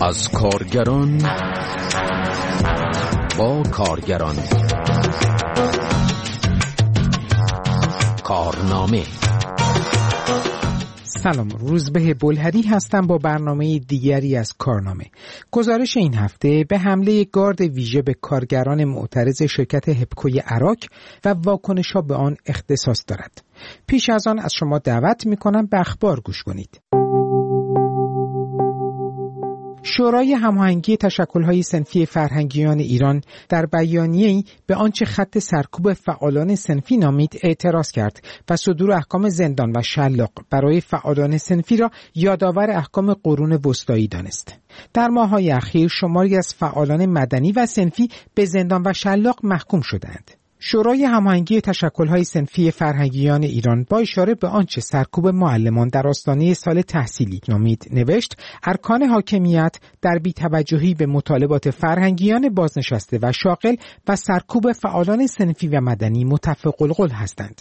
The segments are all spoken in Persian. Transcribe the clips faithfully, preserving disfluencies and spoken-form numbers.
از کارگران با کارگران. کارنامه. سلام، روزبه بلهری هستم با برنامه دیگری از کارنامه. گزارش این هفته به حمله گارد ویژه به کارگران معترض شرکت هپکوی عراق و واکنش‌ها به آن اختصاص دارد. پیش از آن از شما دعوت می‌کنم به اخبار گوش کنید. شورای هماهنگی تشکل‌های صنفی فرهنگیان ایران در بیانیه‌ای به آنچه خط سرکوب فعالان صنفی نامید اعتراض کرد و صدور احکام زندان و شلاق برای فعالان صنفی را یادآور احکام قرون وسطایی دانست. در ماه‌های اخیر شماری از فعالان مدنی و صنفی به زندان و شلاق محکوم شدند. شورای هماهنگی تشکل‌های صنفی فرهنگیان ایران با اشاره به آنچه سرکوب معلمان در آستانه سال تحصیلی نامید نوشت: ارکان حاکمیت در بی‌توجهی به مطالبات فرهنگیان بازنشسته و شاغل و سرکوب فعالان صنفی و مدنی متفق القول هستند.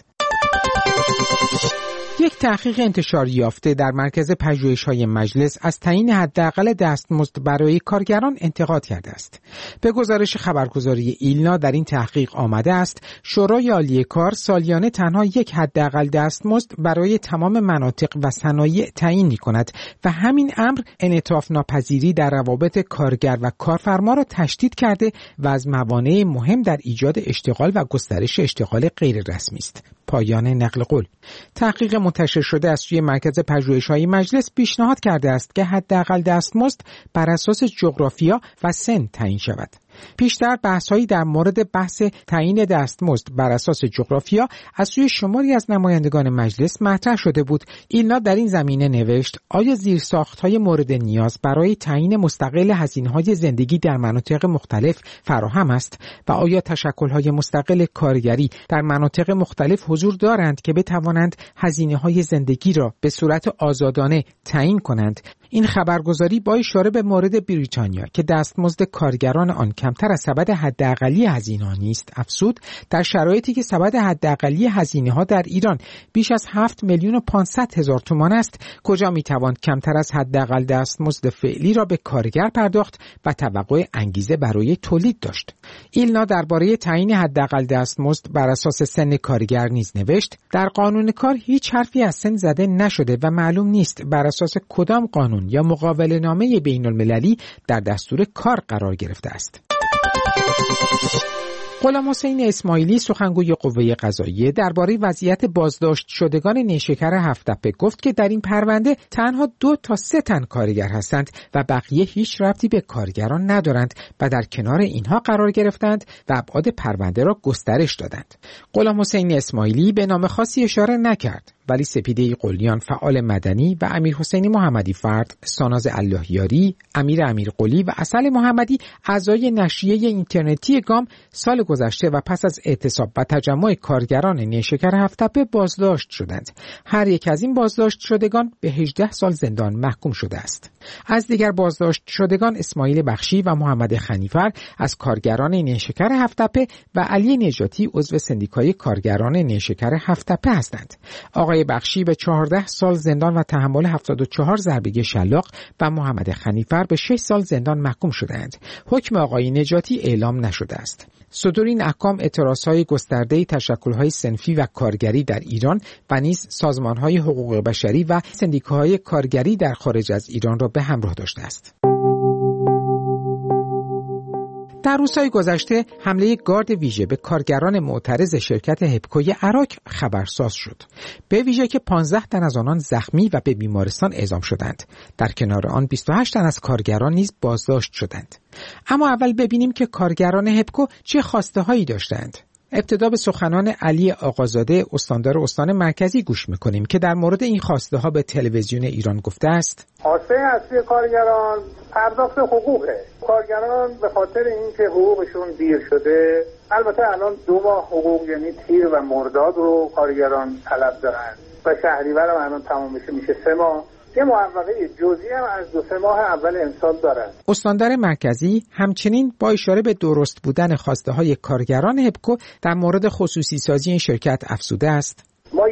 یک تحقیق انتشار یافته در مرکز پژوهش‌های مجلس از تعیین حداقل دستمزد برای کارگران انتقاد کرده است. به گزارش خبرگزاری ایلنا در این تحقیق آمده است شورای عالی کار سالیانه تنها یک حداقل دستمزد برای تمام مناطق و صنایع تعیین می‌کند و همین امر انعطاف ناپذیری در روابط کارگر و کارفرما را تشدید کرده و از موانع مهم در ایجاد اشتغال و گسترش اشتغال غیر رسمی است. پایان نقل قول. تحقیق منتشر شده از سوی مرکز پژوهش‌های مجلس پیشنهاد کرده است که حداقل دستمزد بر اساس جغرافیا و سن تعیین شود. پیشتر بحث‌هایی در مورد بحث تعیین دستمزد بر اساس جغرافیا از سوی شماری از نمایندگان مجلس مطرح شده بود. ایلنا در این زمینه نوشت: آیا زیرساخت‌های مورد نیاز برای تعیین مستقل هزینه‌های زندگی در مناطق مختلف فراهم است و آیا تشکل‌های مستقل کارگری در مناطق مختلف حضور دارند که بتوانند هزینه‌های زندگی را به صورت آزادانه تعیین کنند؟ این خبرگزاری با اشاره به مورد بریتانیا که دستمزد کارگران آن کمتر از سبد حداقلی هزینه‌ها نیست افزود: در شرایطی که سبد حداقلی هزینه‌ها در ایران بیش از هفت میلیون و پانصد هزار تومان است، کجا می‌توان کمتر از حداقل دستمزد فعلی را به کارگر پرداخت و توقع انگیزه برای تولید داشت؟ ایلنا درباره تعیین حداقل دستمزد بر اساس سن کارگر نیز نوشت: در قانون کار هیچ حرفی از سن زده نشده و معلوم نیست بر اساس کدام قانون یا مقابله نامه بین المللی در دستور کار قرار گرفته است. غلام حسین اسماعیلی سخنگوی قوه قضاییه درباره وضعیت بازداشت شدگان نیشکر هفت‌تپه گفت که در این پرونده تنها دو تا سه تن کارگر هستند و بقیه هیچ ربطی به کارگران ندارند و در کنار اینها قرار گرفتند و ابعاد پرونده را گسترش دادند. غلام حسین اسماعیلی به نام خاصی اشاره نکرد، ولی سپیده قلیان فعال مدنی و امیر حسین محمدی فرد، ساناز اللهیاری، امیر امیرقلی و عسل محمدی اعضای نشریه اینترنتی گام سال گذشته و پس از اعتصاب و تجمع کارگران نیشکر هفت‌تپه بازداشت شدند. هر یک از این بازداشت شدگان به هجده سال زندان محکوم شده است. از دیگر بازداشت شدگان اسماعیل بخشی و محمد خنیفر از کارگران نیشکر هفت‌تپه و علی نجاتی عضو سندیکای کارگران نیشکر هفت‌تپه هستند. آقای بخشی به چهارده سال زندان و تحمل هفتاد و چهار ضربه شلاق و محمد خنیفر به شش سال زندان محکوم شدند. حکم آقای نجاتی اعلام نشده است. صدور این احکام اعتراضهای گسترده تشکل‌های صنفی و کارگری در ایران و نیز سازمان‌های حقوق بشری و سندیکاهای کارگری در خارج از ایران را به همراه داشته است. در روزهای گذشته حمله گارد ویژه به کارگران معترض شرکت هپکوی عراق خبرساز شد. به ویژه که پانزده تن از آنان زخمی و به بیمارستان اعزام شدند. در کنار آن بیست و هشت تن از کارگران نیز بازداشت شدند. اما اول ببینیم که کارگران هپکو چه خواسته هایی داشتند. ابتدا به سخنان علی آقازاده استاندار استان مرکزی گوش میکنیم که در مورد این خواسته ها به تلویزیون ایران گفته است: خواسته اصلی کارگران پرداخت حقوقه. کارگران به خاطر اینکه حقوقشون دیر شده، البته الان دو ماه حقوق یعنی تیر و مرداد رو کارگران طلب دارن و شهریور هم الان تمام میشه میشه سه ماه. یه موفقه جزئی هم از دو سه ماه اول امسال دارن. استاندار مرکزی همچنین با اشاره به درست بودن خواسته های کارگران هپکو در مورد خصوصی سازی این شرکت افزوده است: ما یه اشتباه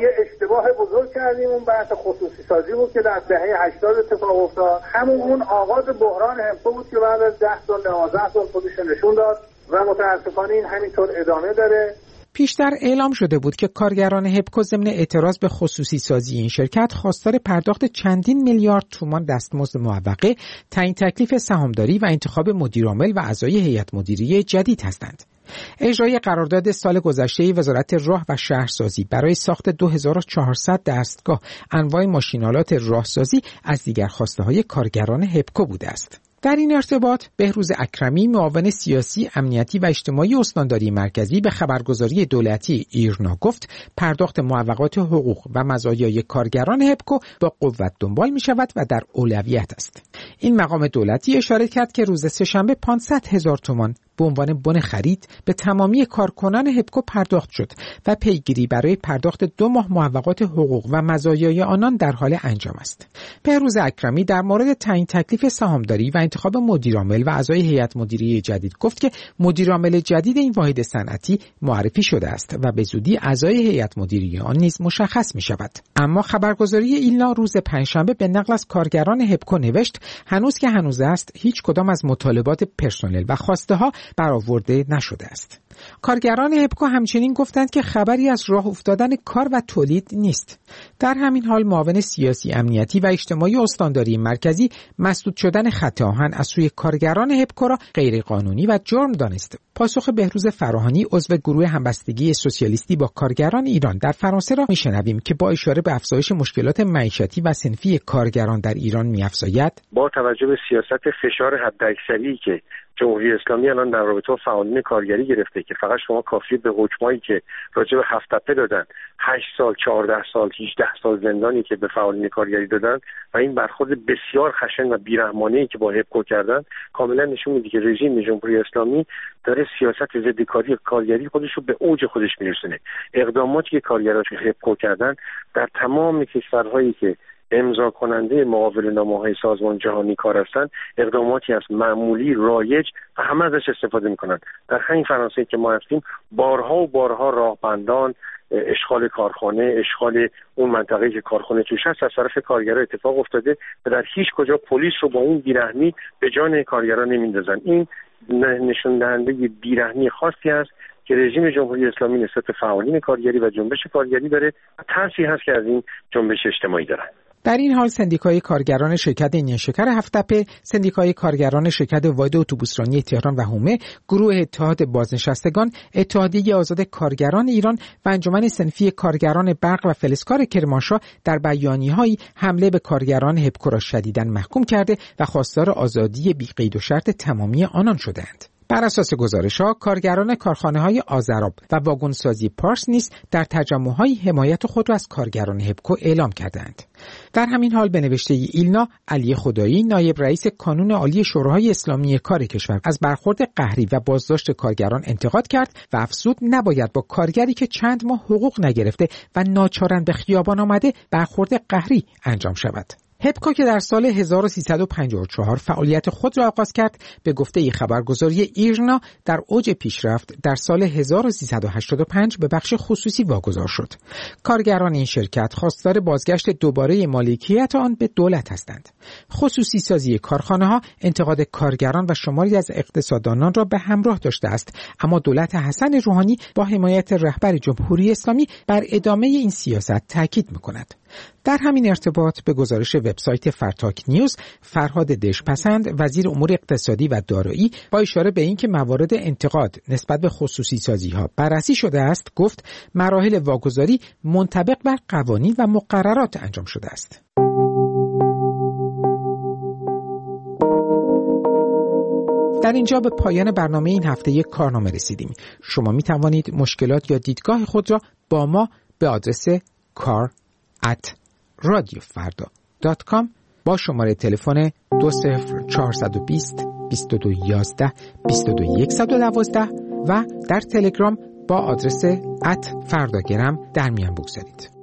اشتباه بزرگ کردیم. اون بحث خصوصی سازی بود که در دهه هشتاد اتفاق افتاد. همون اون آغاز بحران همکو بود که بعد از ده سال دوازده سال خودش نشون داد و متاسفانه این همینطور ادامه داره. پیشتر اعلام شده بود که کارگران هپکو ضمن اعتراض به خصوصی سازی این شرکت خواستار پرداخت چندین میلیارد تومان دستمزد معوقه، تعیین تکلیف سهامداری و انتخاب مدیرعامل و اعضای هیئت مدیره جدید هستند. اجرای قرارداد سال گذشته وزارت راه و شهرسازی برای ساخت دو هزار و چهارصد دستگاه انواع ماشین‌آلات راهسازی از دیگر خواسته‌های کارگران هپکو بوده است. در این ارتباط بهروز اکرمی، معاون سیاسی، امنیتی و اجتماعی استانداری مرکزی به خبرگزاری دولتی ایرنا گفت پرداخت معوقات حقوق و مزایای کارگران هپکو با قوت دنبال می شود و در اولویت است. این مقام دولتی اشاره کرد که روز سه‌شنبه پانصد هزار تومان به عنوان بن خرید به تمامی کارکنان هپکو پرداخت شد و پیگیری برای پرداخت دو ماه معوقات حقوق و مزایای آنان در حال انجام است. بهروز اکرمی در مورد تعیین تکلیف سهامداری و انتخاب مدیرعامل و اعضای هیئت مدیره جدید گفت که مدیرعامل جدید این واحد صنعتی معرفی شده است و به زودی اعضای هیئت مدیره آن نیز مشخص می شود. اما خبرگزاری ایلنا روز پنجشنبه به نقل از کارگران هپکو نوشت هنوز که هنوز است هیچ کدام از مطالبات پرسنل و خواسته ها برآورده نشده است. کارگران هپکو همچنین گفتند که خبری از راه افتادن کار و تولید نیست. در همین حال معاون سیاسی، امنیتی و اجتماعی استانداری مرکزی مسدود شدن خط آهن از سوی کارگران هپکو را غیر قانونی و جرم دانست. پاسخ بهروز فراهانی عضو گروه همبستگی سوسیالیستی با کارگران ایران در فرانسه را میشنویم که با اشاره به افزایش مشکلات معیشتی و صنفی کارگران در ایران می‌افزاید. با توجه به سیاست فشار حداکثری که جمهوری اسلامی الان در رابطه با فعالین کارگری گرفته که فقط شما کافیه به حکمایی که راجع به هفت تپه دادن، هشت سال، چهارده سال، هجده سال زندانی که به فعالین کارگری دادن و این برخورد بسیار خشن و بیرحمانه‌ای که با هپکو کردن کاملا نشون میده که رژیم جمهوری اسلامی داره سیاست ضد کاری کارگری خودش رو به اوج خودش میرسونه. اقداماتی که کارگران هپکو کردن در تمام کشورهایی که امضا کننده مقابله‌نامه‌های سازمان جهانی کار هستند، اقداماتی از معمولی رایج و همه ازش استفاده میکنن. در همین فرانسه که ما هستیم بارها و بارها راهبندان، اشغال کارخانه، اشغال اون منطقه‌ای که کارخانه توش هست از طرف کارگران اتفاق افتاده و در هیچ کجا پلیس رو با اون بیرحمی به جان کارگران نمیندازن. این نشون دهنده بیرحمی خاصی است که رژیم جمهوری اسلامی نسبت به فعالین کارگری و جنبش کارگری داره و ترسی هست که از این جنبش اجتماعی دارن. در این حال سندیکای کارگران شرکت نیشکر هفت تپه، سندیکای کارگران شرکت واحد اتوبوسرانی تهران و حومه، گروه اتحاد بازنشستگان، اتحادیه آزاد کارگران ایران و انجمن صنفی کارگران برق و فلزکار کرمانشاه در بیانیه‌هایی حمله به کارگران هپکو را شدیداً محکوم کرده و خواستار آزادی بی قید و شرط تمامی آنان شدند. بر اساس گزارش‌ها کارگران کارخانه‌های آذراب و واگنسازی پارس نیز در تجمع‌های حمایت خود را از کارگران هپکو اعلام کردند. در همین حال به نوشته ایلنا، علی خدایی نایب رئیس کانون عالی شورای اسلامی کار کشور از برخورد قهری و بازداشت کارگران انتقاد کرد و افزود نباید با کارگری که چند ماه حقوق نگرفته و ناچارن به خیابان آمده برخورد قهری انجام شود. هپکو که در سال هزار و سیصد و پنجاه و چهار فعالیت خود را آغاز کرد، به گفته خبرگزاری ایرنا در اوج پیشرفت در سال هزار و سیصد و هشتاد و پنج به بخش خصوصی واگذار شد. کارگران این شرکت خواستار بازگشت دوباره مالکیت آن به دولت هستند. خصوصی سازی کارخانه‌ها انتقاد کارگران و شماری از اقتصاددانان را به همراه داشته است، اما دولت حسن روحانی با حمایت رهبر جمهوری اسلامی بر ادامه این سیاست تاکید می‌کند. در همین ارتباط به گزارش وبسایت فرتاک نیوز، فرهاد دشپسند وزیر امور اقتصادی و دارایی با اشاره به اینکه موارد انتقاد نسبت به خصوصی سازی ها بررسی شده است گفت مراحل واگذاری منطبق بر قوانین و مقررات انجام شده است. در اینجا به پایان برنامه این هفته یک کارنامه رسیدیم. شما می توانید مشکلات یا دیدگاه خود را با ما به آدرس کار ات رادیو فردا دات کام با شماره تلفن دو صفر چهار دو صفر بیست و دو یازده بیست و دو صد و دوازده و در تلگرام با آدرس ات فرداگرم در میان بگذارید.